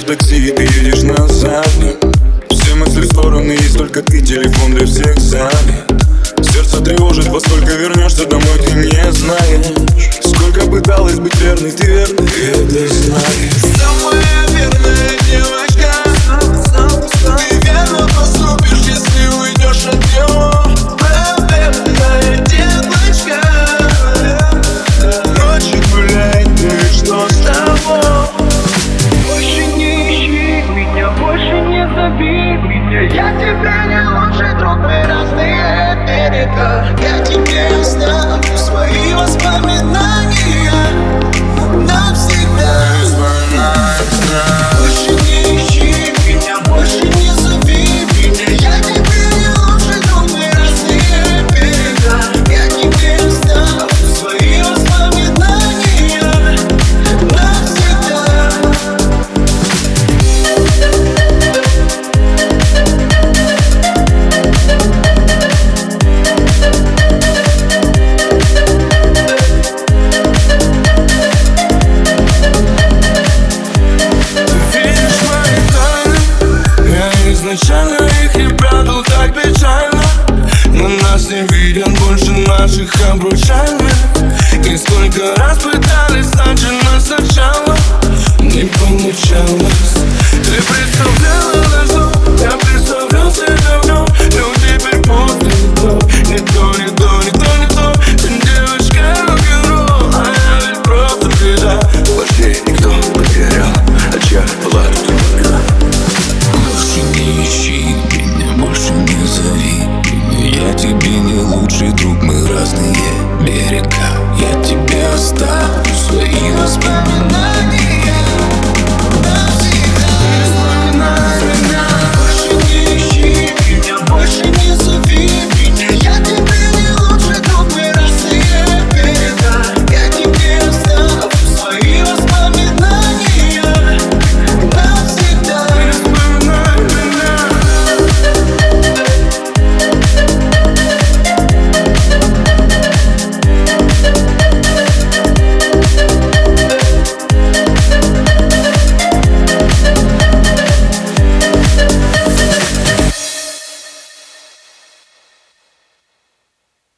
в такси, и ты едешь на запад. Все мысли в стороны, есть только ты, телефон для всех занят. Сердце тревожит, во сколько вернешься домой, ты не знаешь. Сколько пыталась быть верной, ты верный, ты это знаешь. Самая верная девочка, ты верно поступишь, если уйдешь от него. Правильная девочка, ночью гуляет, ну и что с того? Больше не ищи меня, больше не зови меня. Я тебе не лучший друг, мы разные берега. Я тебе оставлю свои воспоминания навсегда. Больше не ищи меня, больше не зови меня. Я тебе не лучший друг, мы разные берега. Я тебе оставлю свои воспоминания навсегда. Изначально их и прятал так печально, но нас не виден больше наших обручальных. И сколько раз пытались начать сначала, не получалось. Ты представляла,